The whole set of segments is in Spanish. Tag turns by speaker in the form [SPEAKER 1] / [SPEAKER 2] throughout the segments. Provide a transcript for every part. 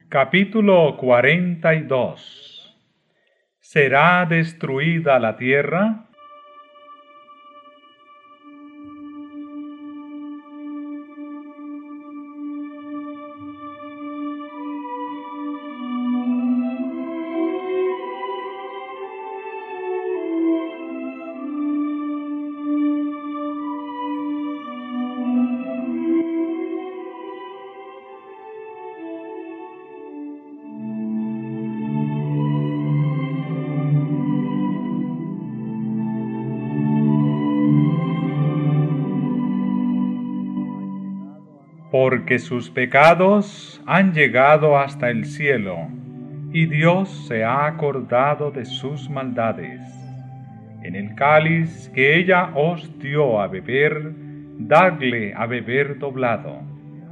[SPEAKER 1] Capítulo 42. ¿Será destruida la tierra? Porque sus pecados han llegado hasta el cielo, y Dios se ha acordado de sus maldades. En el cáliz que ella os dio a beber, dadle a beber doblado.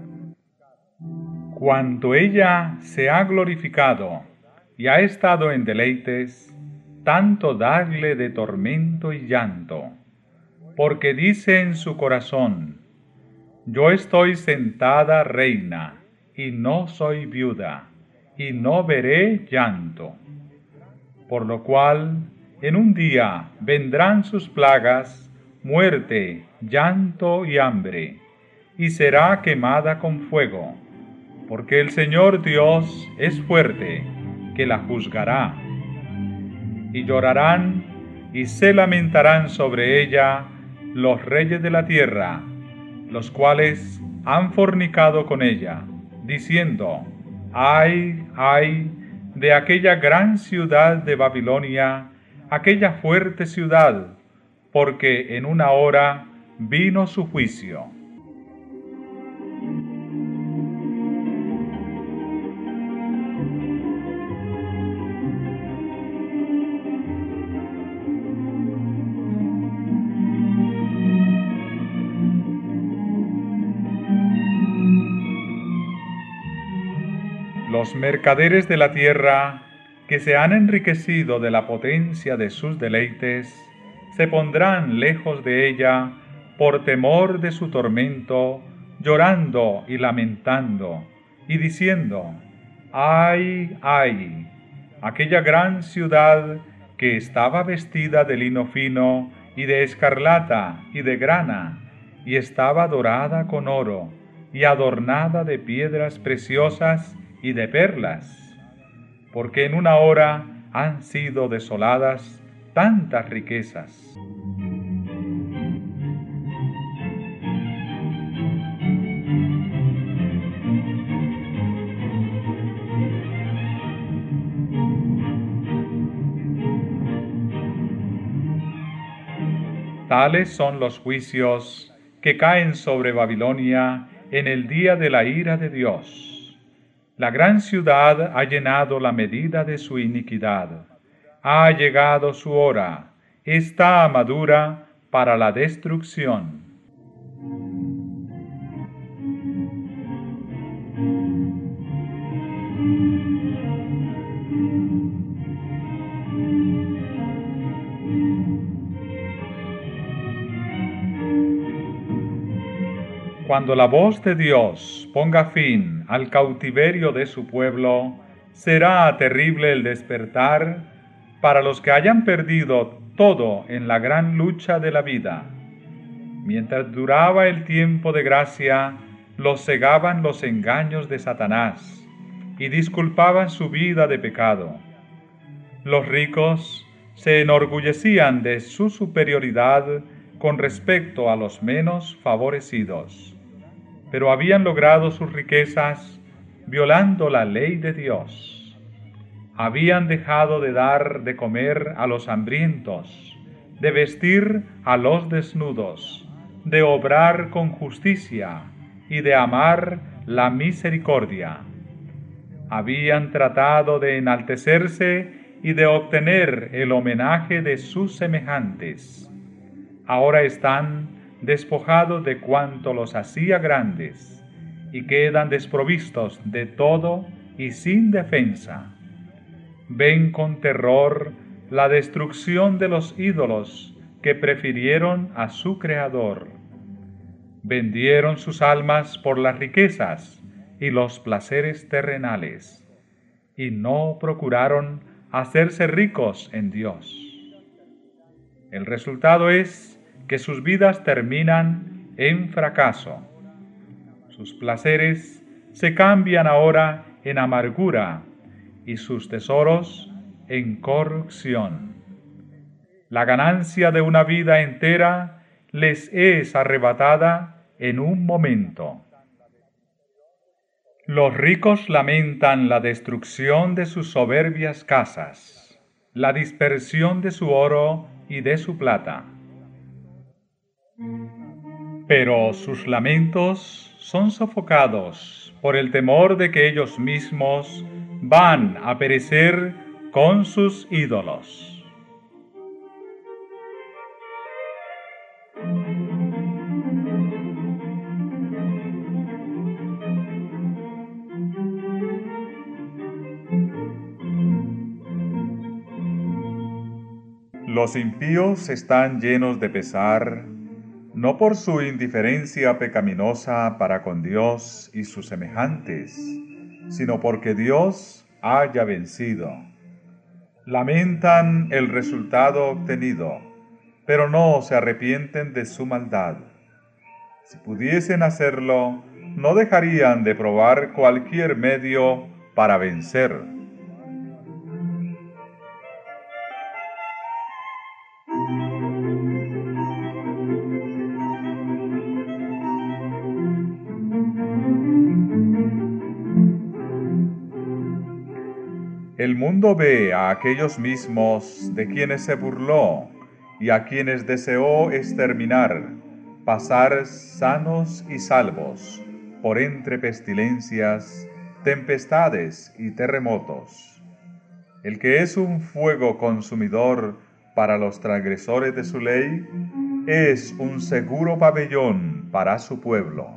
[SPEAKER 1] Cuando ella se ha glorificado y ha estado en deleites, tanto dadle de tormento y llanto, porque dice en su corazón: yo estoy sentada reina, y no soy viuda, y no veré llanto. Por lo cual, en un día vendrán sus plagas, muerte, llanto y hambre, y será quemada con fuego, porque el Señor Dios es fuerte, que la juzgará. Y llorarán y se lamentarán sobre ella los reyes de la tierra, los cuales han fornicado con ella, diciendo: ay, ay, de aquella gran ciudad de Babilonia, aquella fuerte ciudad, porque en una hora vino su juicio. Los mercaderes de la tierra, que se han enriquecido de la potencia de sus deleites, se pondrán lejos de ella por temor de su tormento, llorando y lamentando, y diciendo: ay, ay, aquella gran ciudad que estaba vestida de lino fino y de escarlata y de grana, y estaba dorada con oro, y adornada de piedras preciosas y de perlas, porque en una hora han sido desoladas tantas riquezas. Tales son los juicios que caen sobre Babilonia en el día de la ira de Dios. La gran ciudad ha llenado la medida de su iniquidad. Ha llegado su hora, está madura para la destrucción. Cuando la voz de Dios ponga fin al cautiverio de su pueblo, será terrible el despertar para los que hayan perdido todo en la gran lucha de la vida. Mientras duraba el tiempo de gracia, los cegaban los engaños de Satanás y disculpaban su vida de pecado. Los ricos se enorgullecían de su superioridad con respecto a los menos favorecidos, pero habían logrado sus riquezas violando la ley de Dios. Habían dejado de dar de comer a los hambrientos, de vestir a los desnudos, de obrar con justicia y de amar la misericordia. Habían tratado de enaltecerse y de obtener el homenaje de sus semejantes. Ahora están despojados de cuanto los hacía grandes, y quedan desprovistos de todo y sin defensa. Ven con terror la destrucción de los ídolos que prefirieron a su Creador. Vendieron sus almas por las riquezas y los placeres terrenales. y no procuraron hacerse ricos en Dios. El resultado es que sus vidas terminan en fracaso. Sus placeres se cambian ahora en amargura y sus tesoros en corrupción. La ganancia de una vida entera les es arrebatada en un momento. Los ricos lamentan la destrucción de sus soberbias casas, la dispersión de su oro y de su plata. Pero sus lamentos son sofocados por el temor de que ellos mismos van a perecer con sus ídolos. Los impíos están llenos de pesar, no por su indiferencia pecaminosa para con Dios y sus semejantes, sino porque Dios haya vencido. Lamentan el resultado obtenido, pero no se arrepienten de su maldad. Si pudiesen hacerlo, no dejarían de probar cualquier medio para vencer. El mundo ve a aquellos mismos de quienes se burló y a quienes deseó exterminar, pasar sanos y salvos por entre pestilencias, tempestades y terremotos. El que es un fuego consumidor para los transgresores de su ley, es un seguro pabellón para su pueblo.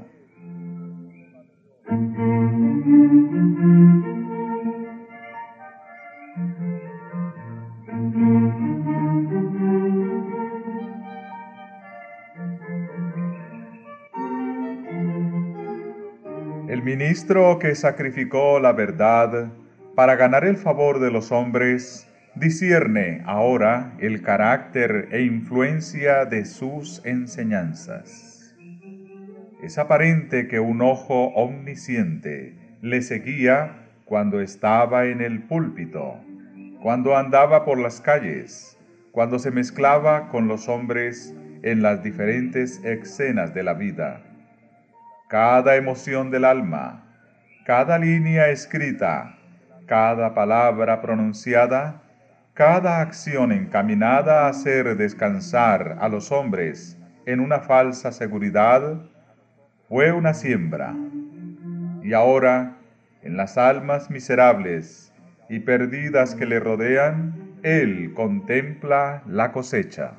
[SPEAKER 1] El ministro que sacrificó la verdad para ganar el favor de los hombres, discierne ahora el carácter e influencia de sus enseñanzas. Es aparente que un ojo omnisciente le seguía cuando estaba en el púlpito, cuando andaba por las calles, cuando se mezclaba con los hombres en las diferentes escenas de la vida. Cada emoción del alma, cada línea escrita, cada palabra pronunciada, cada acción encaminada a hacer descansar a los hombres en una falsa seguridad, fue una siembra. Y ahora, en las almas miserables y perdidas que le rodean, Él contempla la cosecha.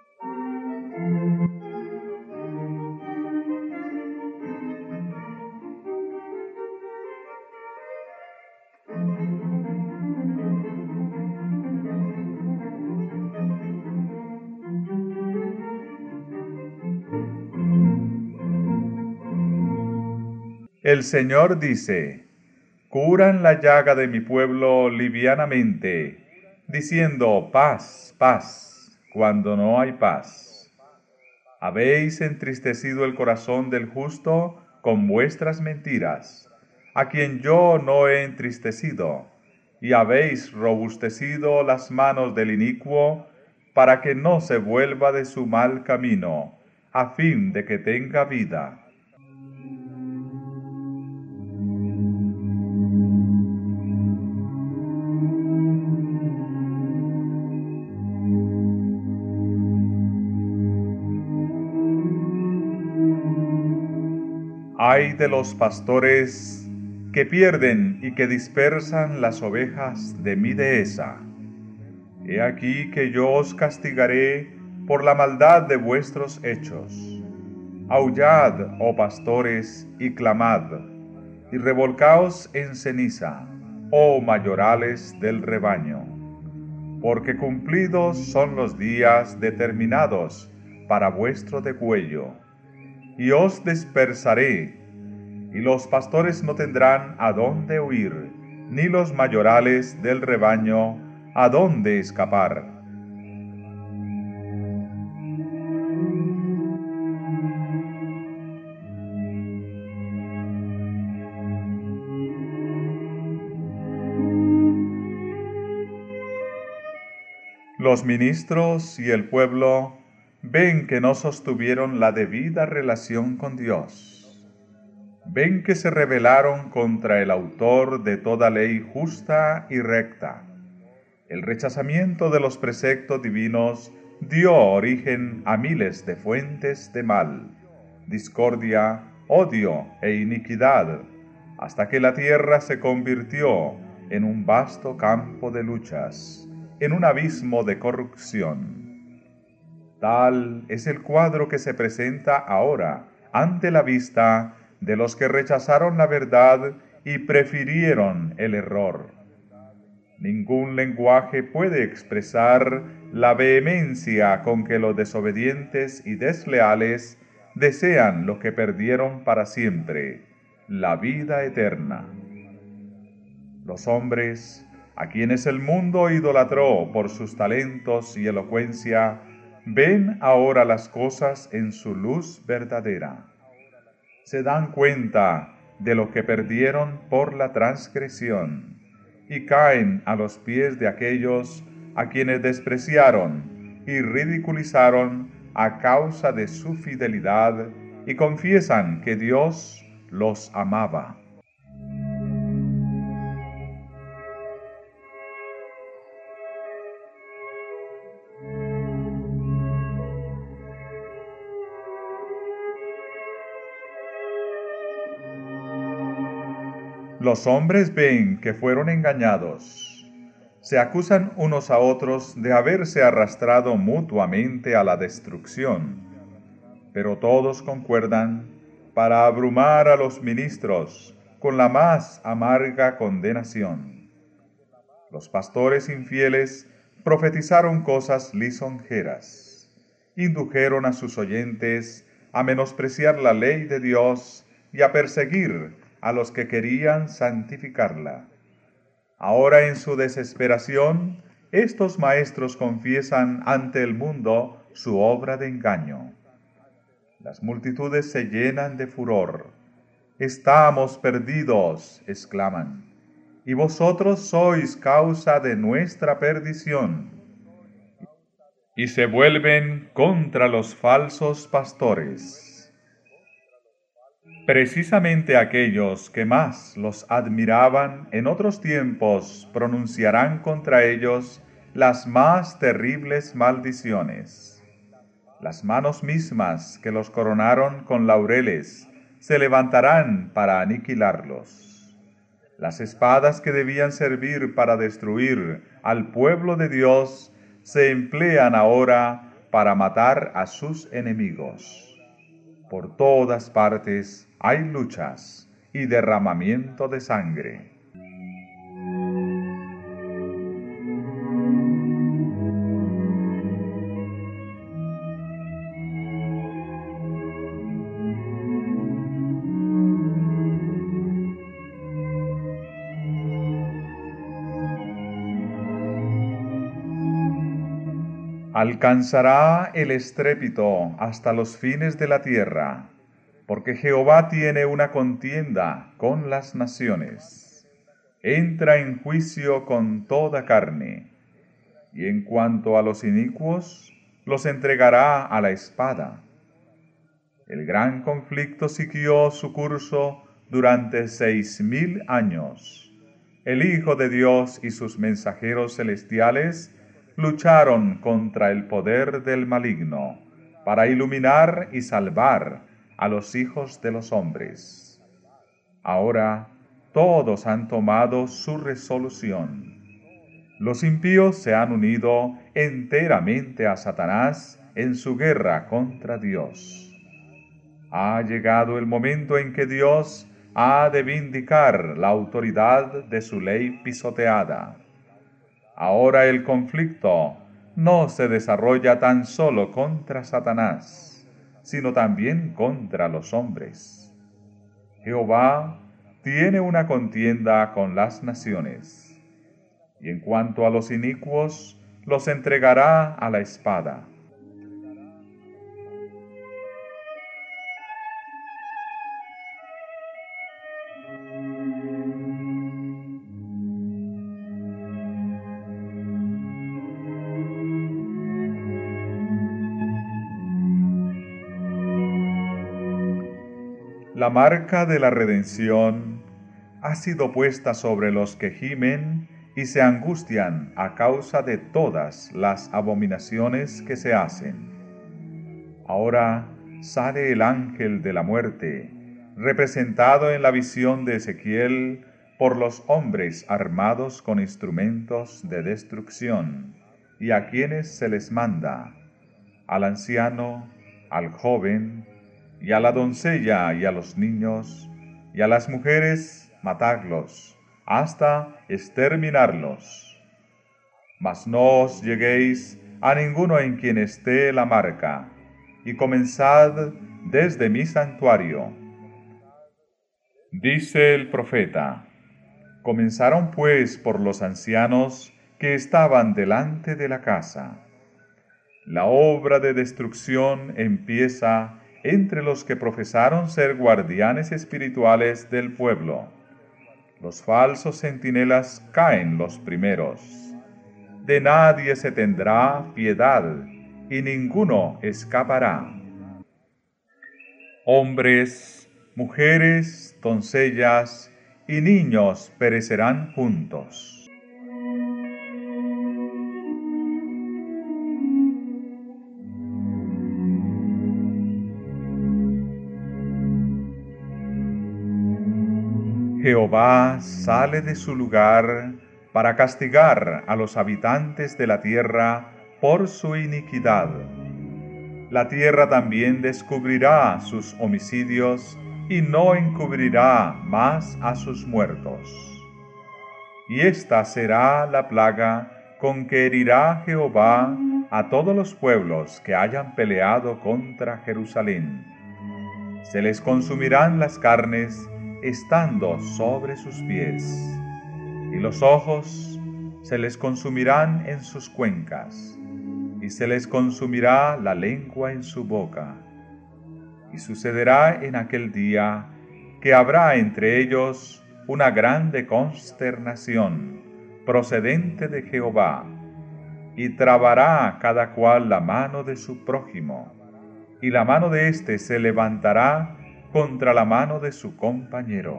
[SPEAKER 1] El Señor dice: curan la llaga de mi pueblo livianamente, diciendo paz, paz, cuando no hay paz. Habéis entristecido el corazón del justo con vuestras mentiras, a quien yo no he entristecido, y habéis robustecido las manos del inicuo, para que no se vuelva de su mal camino, a fin de que tenga vida. Ay de los pastores que pierden y que dispersan las ovejas de mi dehesa. He aquí que yo os castigaré por la maldad de vuestros hechos. Aullad, oh pastores, y clamad, y revolcaos en ceniza, oh mayorales del rebaño. Porque cumplidos son los días determinados para vuestro degüello. Y os dispersaré, y los pastores no tendrán a dónde huir, ni los mayorales del rebaño a dónde escapar. Los ministros y el pueblo ven que no sostuvieron la debida relación con Dios. Ven que se rebelaron contra el autor de toda ley justa y recta. El rechazamiento de los preceptos divinos dio origen a miles de fuentes de mal, discordia, odio e iniquidad, hasta que la tierra se convirtió en un vasto campo de luchas, en un abismo de corrupción. Tal es el cuadro que se presenta ahora ante la vista de los que rechazaron la verdad y prefirieron el error. Ningún lenguaje puede expresar la vehemencia con que los desobedientes y desleales desean lo que perdieron para siempre, la vida eterna. Los hombres, a quienes el mundo idolatró por sus talentos y elocuencia, ven ahora las cosas en su luz verdadera. Se dan cuenta de lo que perdieron por la transgresión y caen a los pies de aquellos a quienes despreciaron y ridiculizaron a causa de su fidelidad y confiesan que Dios los amaba. Los hombres ven que fueron engañados. Se acusan unos a otros de haberse arrastrado mutuamente a la destrucción, pero todos concuerdan para abrumar a los ministros con la más amarga condenación. Los pastores infieles profetizaron cosas lisonjeras, indujeron a sus oyentes a menospreciar la ley de Dios y a perseguir a los que querían santificarla. Ahora en su desesperación, estos maestros confiesan ante el mundo su obra de engaño. Las multitudes se llenan de furor. «Estamos perdidos», exclaman, «y vosotros sois causa de nuestra perdición». Y se vuelven contra los falsos pastores. Precisamente aquellos que más los admiraban en otros tiempos pronunciarán contra ellos las más terribles maldiciones. Las manos mismas que los coronaron con laureles se levantarán para aniquilarlos. Las espadas que debían servir para destruir al pueblo de Dios se emplean ahora para matar a sus enemigos. Por todas partes hay luchas y derramamiento de sangre. Alcanzará el estrépito hasta los fines de la tierra, porque Jehová tiene una contienda con las naciones. Entra en juicio con toda carne, y en cuanto a los inicuos, los entregará a la espada. El gran conflicto siguió su curso durante 6000 años. El Hijo de Dios y sus mensajeros celestiales lucharon contra el poder del maligno para iluminar y salvar a los hijos de los hombres. Ahora todos han tomado su resolución. Los impíos se han unido enteramente a Satanás en su guerra contra Dios. Ha llegado el momento en que Dios ha de vindicar la autoridad de su ley pisoteada. Ahora el conflicto no se desarrolla tan solo contra Satanás, sino también contra los hombres. Jehová tiene una contienda con las naciones. Y en cuanto a los inicuos, los entregará a la espada. La marca de la redención ha sido puesta sobre los que gimen y se angustian a causa de todas las abominaciones que se hacen. Ahora sale el ángel de la muerte, representado en la visión de Ezequiel por los hombres armados con instrumentos de destrucción, y a quienes se les manda, al anciano, al joven, y a la doncella y a los niños, y a las mujeres, matadlos, hasta exterminarlos. Mas no os lleguéis a ninguno en quien esté la marca, y comenzad desde mi santuario. Dice el profeta: comenzaron pues por los ancianos que estaban delante de la casa. La obra de destrucción empieza entre los que profesaron ser guardianes espirituales del pueblo. Los falsos centinelas caen los primeros. De nadie se tendrá piedad, y ninguno escapará. Hombres, mujeres, doncellas y niños perecerán juntos. Jehová sale de su lugar para castigar a los habitantes de la tierra por su iniquidad. La tierra también descubrirá sus homicidios y no encubrirá más a sus muertos. Y esta será la plaga con que herirá Jehová a todos los pueblos que hayan peleado contra Jerusalén. Se les consumirán las carnes estando sobre sus pies, y los ojos se les consumirán en sus cuencas, y se les consumirá la lengua en su boca. Y sucederá en aquel día que habrá entre ellos una grande consternación procedente de Jehová, y trabará cada cual la mano de su prójimo, y la mano de éste se levantará contra la mano de su compañero.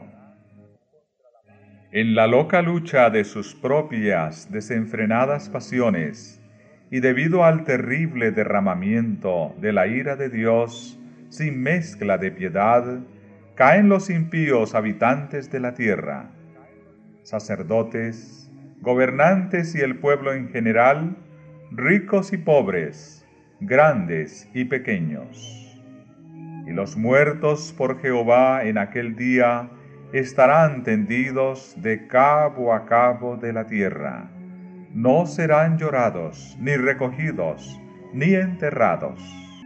[SPEAKER 1] En la loca lucha de sus propias desenfrenadas pasiones, y debido al terrible derramamiento de la ira de Dios sin mezcla de piedad, caen los impíos habitantes de la tierra, sacerdotes, gobernantes y el pueblo en general, ricos y pobres, grandes y pequeños. Y los muertos por Jehová en aquel día estarán tendidos de cabo a cabo de la tierra. No serán llorados, ni recogidos, ni enterrados.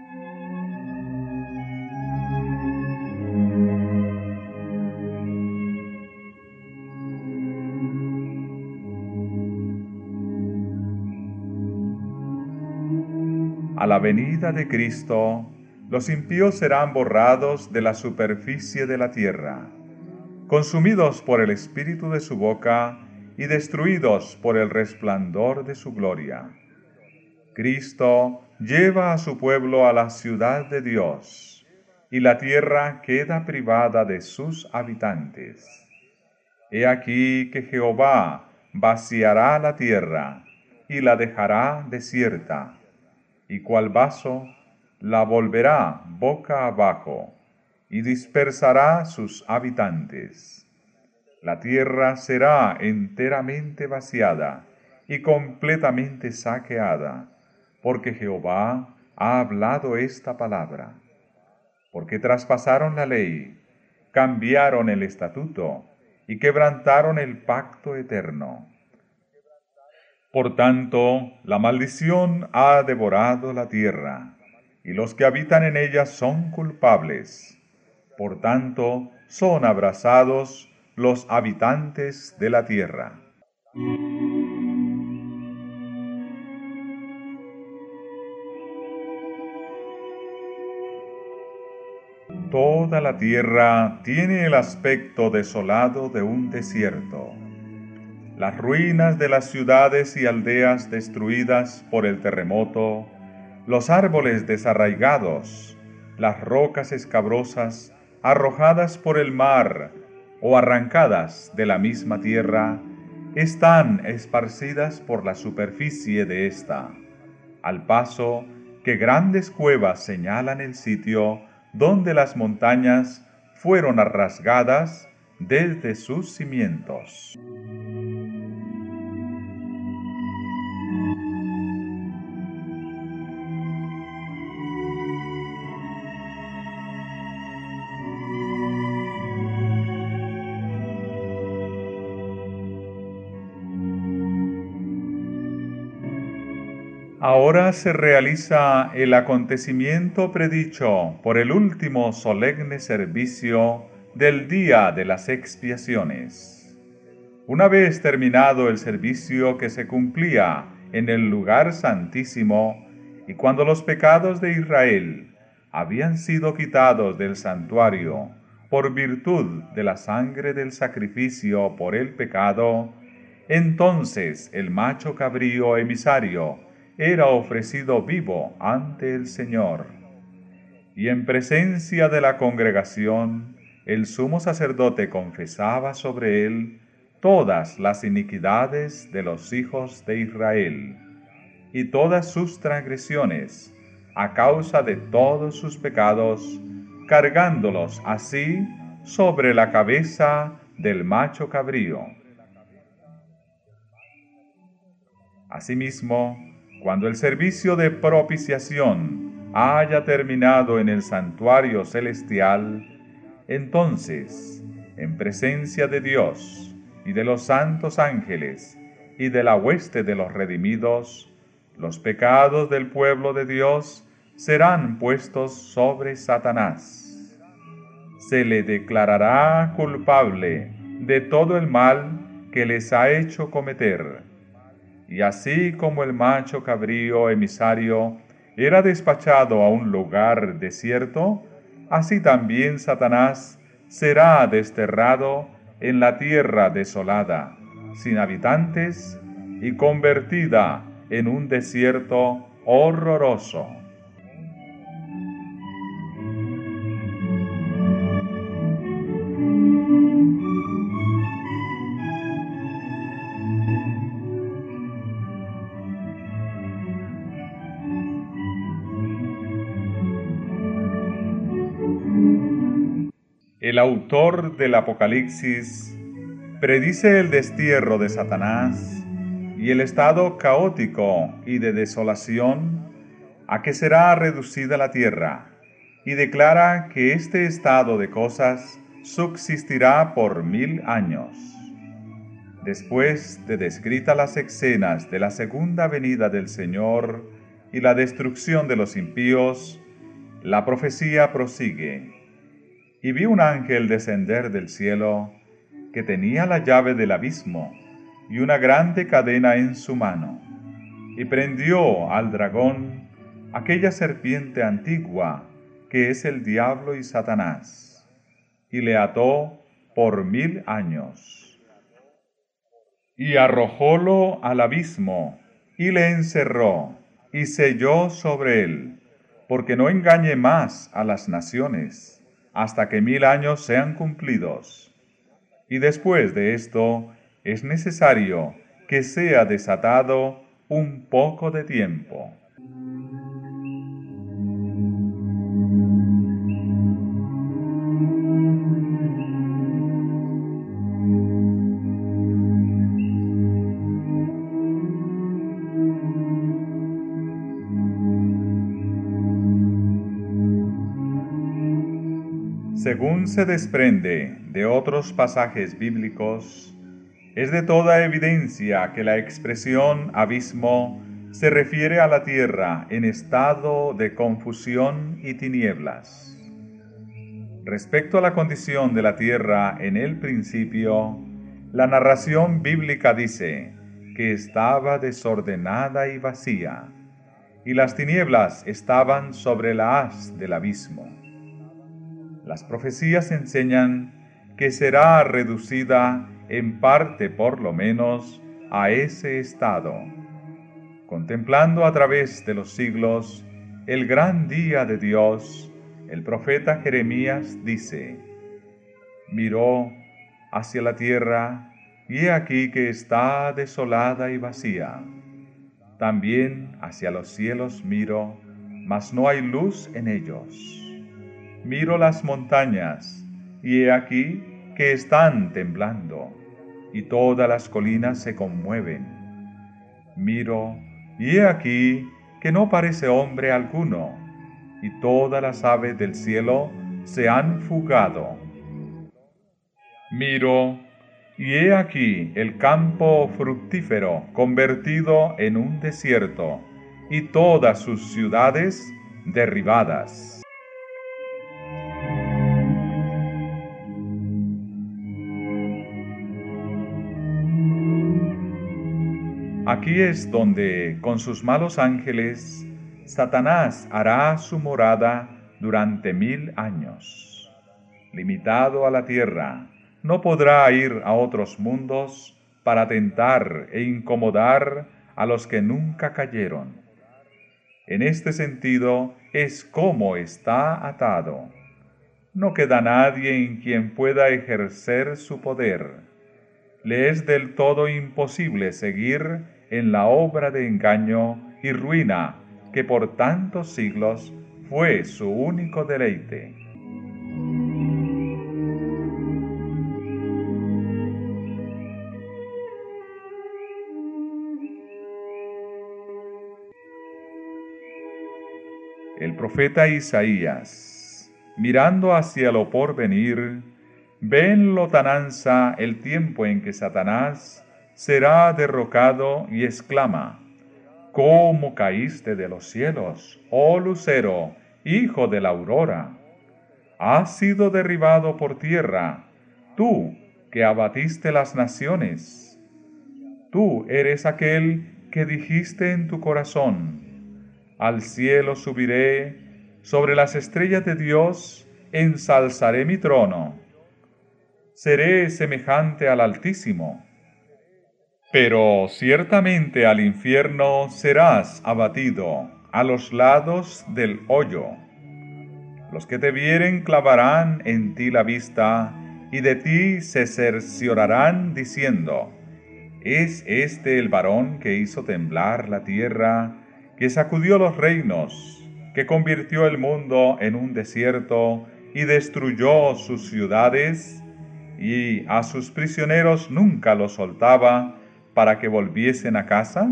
[SPEAKER 1] A la venida de Cristo, los impíos serán borrados de la superficie de la tierra, consumidos por el espíritu de su boca y destruidos por el resplandor de su gloria. Cristo lleva a su pueblo a la ciudad de Dios, y la tierra queda privada de sus habitantes. He aquí que Jehová vaciará la tierra y la dejará desierta, y cual vaso la volverá boca abajo, y dispersará sus habitantes. La tierra será enteramente vaciada y completamente saqueada, porque Jehová ha hablado esta palabra. Porque traspasaron la ley, cambiaron el estatuto, y quebrantaron el pacto eterno. Por tanto, la maldición ha devorado la tierra, y los que habitan en ella son culpables. Por tanto, son abrasados los habitantes de la tierra. Toda la tierra tiene el aspecto desolado de un desierto. Las ruinas de las ciudades y aldeas destruidas por el terremoto, los árboles desarraigados, las rocas escabrosas arrojadas por el mar o arrancadas de la misma tierra, están esparcidas por la superficie de ésta, al paso que grandes cuevas señalan el sitio donde las montañas fueron rasgadas desde sus cimientos. Ahora se realiza el acontecimiento predicho por el último solemne servicio del día de las expiaciones. Una vez terminado el servicio que se cumplía en el lugar santísimo, y cuando los pecados de Israel habían sido quitados del santuario por virtud de la sangre del sacrificio por el pecado, entonces el macho cabrío emisario era ofrecido vivo ante el Señor. Y en presencia de la congregación, el sumo sacerdote confesaba sobre él todas las iniquidades de los hijos de Israel, y todas sus transgresiones, a causa de todos sus pecados, cargándolos así sobre la cabeza del macho cabrío. Asimismo, cuando el servicio de propiciación haya terminado en el santuario celestial, entonces, en presencia de Dios y de los santos ángeles y de la hueste de los redimidos, los pecados del pueblo de Dios serán puestos sobre Satanás. Se le declarará culpable de todo el mal que les ha hecho cometer. Y así como el macho cabrío emisario era despachado a un lugar desierto, así también Satanás será desterrado en la tierra desolada, sin habitantes, y convertida en un desierto horroroso. El autor del Apocalipsis predice el destierro de Satanás y el estado caótico y de desolación a que será reducida la tierra, y declara que este estado de cosas subsistirá por 1000 años. Después de descritas las escenas de la segunda venida del Señor y la destrucción de los impíos, la profecía prosigue. Y vi un ángel descender del cielo, que tenía la llave del abismo y una grande cadena en su mano, y prendió al dragón, aquella serpiente antigua, que es el diablo y Satanás, y le ató por 1000 años. Y arrojólo al abismo, y le encerró, y selló sobre él, porque no engañe más a las naciones, hasta que 1000 años sean cumplidos. Y después de esto, es necesario que sea desatado un poco de tiempo. Según se desprende de otros pasajes bíblicos, es de toda evidencia que la expresión abismo se refiere a la tierra en estado de confusión y tinieblas. Respecto a la condición de la tierra en el principio, la narración bíblica dice que estaba desordenada y vacía, y las tinieblas estaban sobre la haz del abismo. Las profecías enseñan que será reducida, en parte por lo menos, a ese estado. Contemplando a través de los siglos el gran día de Dios, el profeta Jeremías dice: miró hacia la tierra, y he aquí que está desolada y vacía. También hacia los cielos miro, mas no hay luz en ellos. Miro las montañas, y he aquí que están temblando, y todas las colinas se conmueven. Miro, y he aquí que no parece hombre alguno, y todas las aves del cielo se han fugado. Miro, y he aquí el campo fructífero convertido en un desierto, y todas sus ciudades derribadas. Aquí es donde, con sus malos ángeles, Satanás hará su morada durante 1000 años. Limitado a la tierra, no podrá ir a otros mundos para tentar e incomodar a los que nunca cayeron. En este sentido es como está atado. No queda nadie en quien pueda ejercer su poder. Le es del todo imposible seguir en la obra de engaño y ruina que por tantos siglos fue su único deleite. El profeta Isaías, mirando hacia lo porvenir, ve en lontananza el tiempo en que Satanás será derrocado y exclama: ¿cómo caíste de los cielos, oh lucero, hijo de la aurora? Has sido derribado por tierra, tú que abatiste las naciones. Tú eres aquel que dijiste en tu corazón: al cielo subiré, sobre las estrellas de Dios ensalzaré mi trono. Seré semejante al Altísimo. Pero ciertamente al infierno serás abatido, a los lados del hoyo. Los que te vieren clavarán en ti la vista, y de ti se cerciorarán diciendo: ¿es este el varón que hizo temblar la tierra, que sacudió los reinos, que convirtió el mundo en un desierto y destruyó sus ciudades, y a sus prisioneros nunca los soltaba para que volviesen a casa?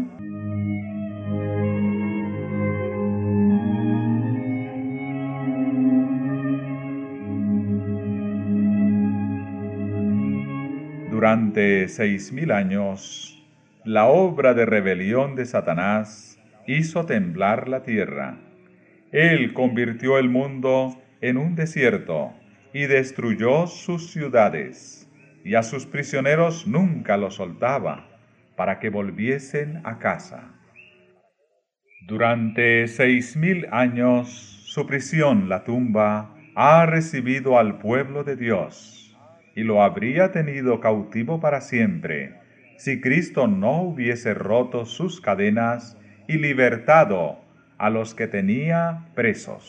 [SPEAKER 1] Durante 6000 años, la obra de rebelión de Satanás hizo temblar la tierra. Él convirtió el mundo en un desierto y destruyó sus ciudades, y a sus prisioneros nunca los soltaba para que volviesen a casa. Durante 6000 años, su prisión, la tumba, ha recibido al pueblo de Dios, y lo habría tenido cautivo para siempre, si Cristo no hubiese roto sus cadenas y libertado a los que tenía presos.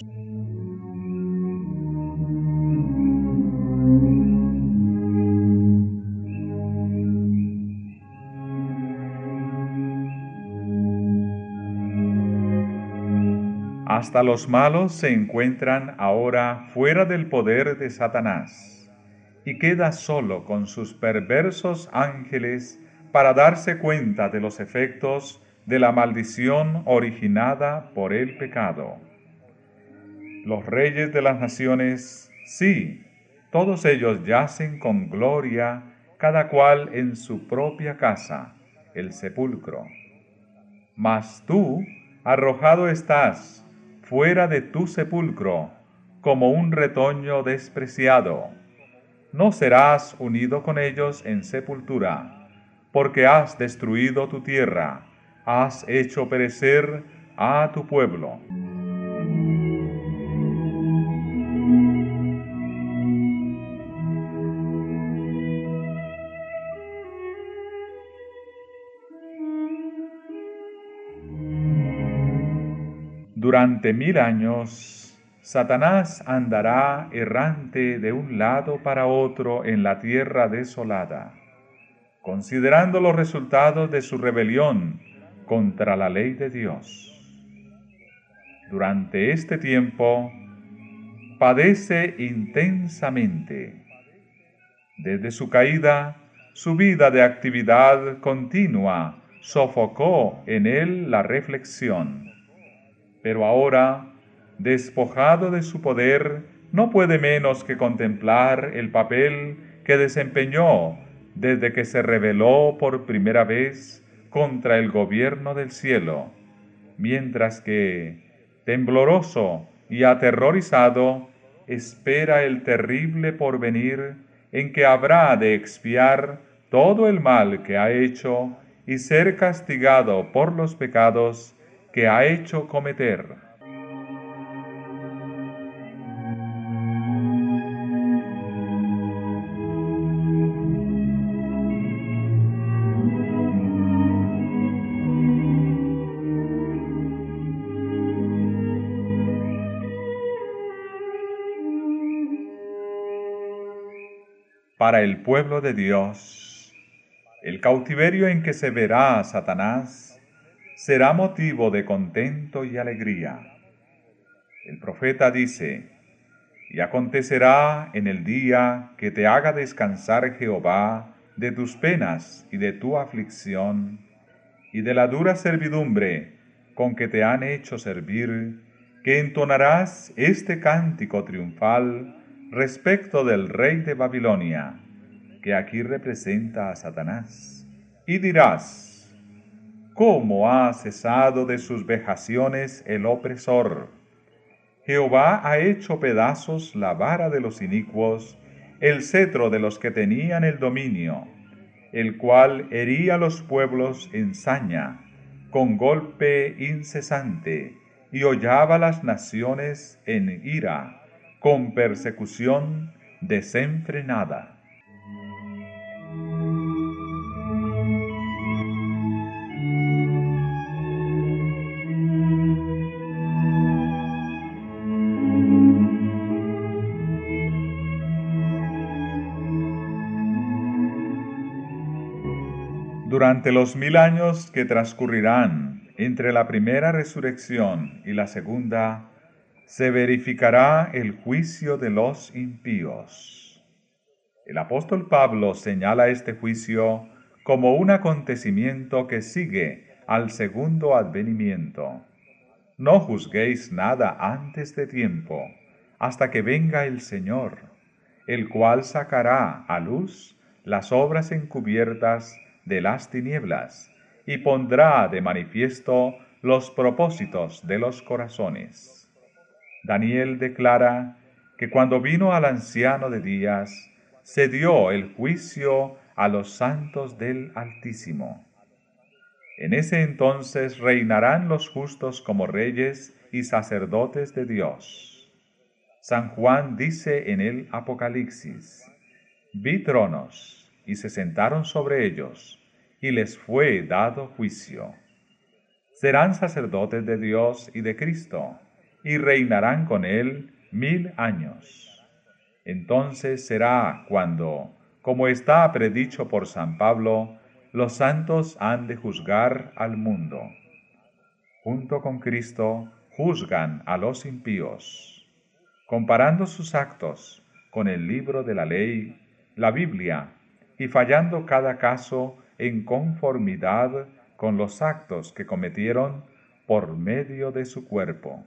[SPEAKER 1] Hasta los malos se encuentran ahora fuera del poder de Satanás, y queda solo con sus perversos ángeles para darse cuenta de los efectos de la maldición originada por el pecado. Los reyes de las naciones, sí, todos ellos yacen con gloria, cada cual en su propia casa, el sepulcro. Mas tú, arrojado estás fuera de tu sepulcro, como un retoño despreciado. No serás unido con ellos en sepultura, porque has destruido tu tierra, has hecho perecer a tu pueblo. Durante 1000 años, Satanás andará errante de un lado para otro en la tierra desolada, considerando los resultados de su rebelión contra la ley de Dios. Durante este tiempo, padece intensamente. Desde su caída, su vida de actividad continua sofocó en él la reflexión. Pero ahora, despojado de su poder, no puede menos que contemplar el papel que desempeñó desde que se rebeló por primera vez contra el gobierno del cielo, mientras que, tembloroso y aterrorizado, espera el terrible porvenir en que habrá de expiar todo el mal que ha hecho y ser castigado por los pecados que ha hecho cometer. Para el pueblo de Dios, el cautiverio en que se verá a Satanás será motivo de contento y alegría. El profeta dice: y acontecerá en el día que te haga descansar Jehová de tus penas y de tu aflicción, y de la dura servidumbre con que te han hecho servir, que entonarás este cántico triunfal respecto del rey de Babilonia, que aquí representa a Satanás, y dirás: ¿cómo ha cesado de sus vejaciones el opresor? Jehová ha hecho pedazos la vara de los inicuos, el cetro de los que tenían el dominio, el cual hería los pueblos en saña, con golpe incesante, y hollaba las naciones en ira, con persecución desenfrenada. Durante los 1000 años que transcurrirán entre la primera resurrección y la segunda, se verificará el juicio de los impíos. El apóstol Pablo señala este juicio como un acontecimiento que sigue al segundo advenimiento. No juzguéis nada antes de tiempo, hasta que venga el Señor, el cual sacará a luz las obras encubiertas de las tinieblas, y pondrá de manifiesto los propósitos de los corazones. Daniel declara que cuando vino al anciano de días, se dio el juicio a los santos del Altísimo. En ese entonces reinarán los justos como reyes y sacerdotes de Dios. San Juan dice en el Apocalipsis: vi tronos, y se sentaron sobre ellos, y les fue dado juicio. Serán sacerdotes de Dios y de Cristo, y reinarán con él 1000 años. Entonces será cuando, como está predicho por San Pablo, los santos han de juzgar al mundo. Junto con Cristo juzgan a los impíos, comparando sus actos con el libro de la ley, la Biblia, y fallando cada caso en conformidad con los actos que cometieron por medio de su cuerpo.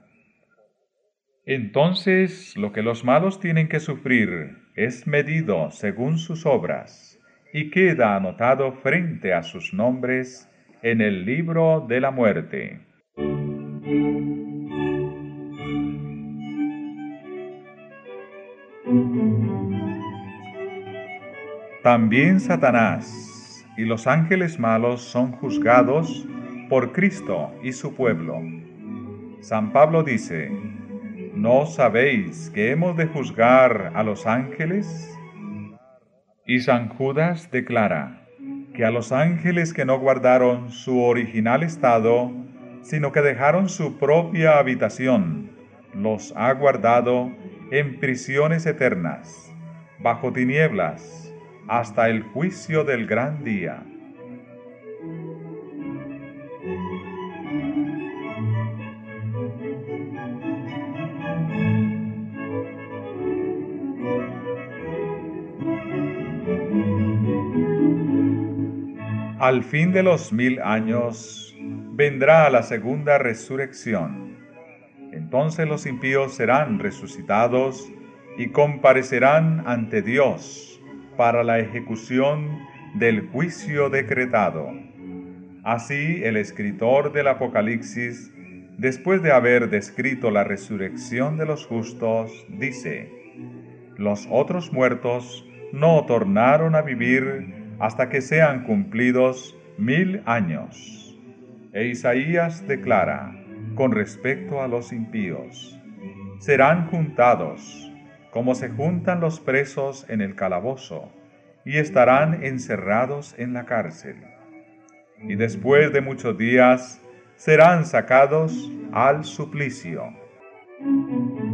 [SPEAKER 1] Entonces lo que los malos tienen que sufrir es medido según sus obras, y queda anotado frente a sus nombres en el libro de la muerte. También Satanás y los ángeles malos son juzgados por Cristo y su pueblo. San Pablo dice: ¿no sabéis que hemos de juzgar a los ángeles? Y San Judas declara que a los ángeles que no guardaron su original estado, sino que dejaron su propia habitación, los ha guardado en prisiones eternas, bajo tinieblas, hasta el juicio del gran día. Al fin de los 1000 años vendrá la segunda resurrección. Entonces los impíos serán resucitados y comparecerán ante Dios para la ejecución del juicio decretado. Así el escritor del Apocalipsis, después de haber descrito la resurrección de los justos, dice: los otros muertos no tornaron a vivir hasta que sean cumplidos 1000 años. E Isaías declara, con respecto a los impíos: serán juntados, como se juntan los presos en el calabozo, y estarán encerrados en la cárcel. Y después de muchos días serán sacados al suplicio.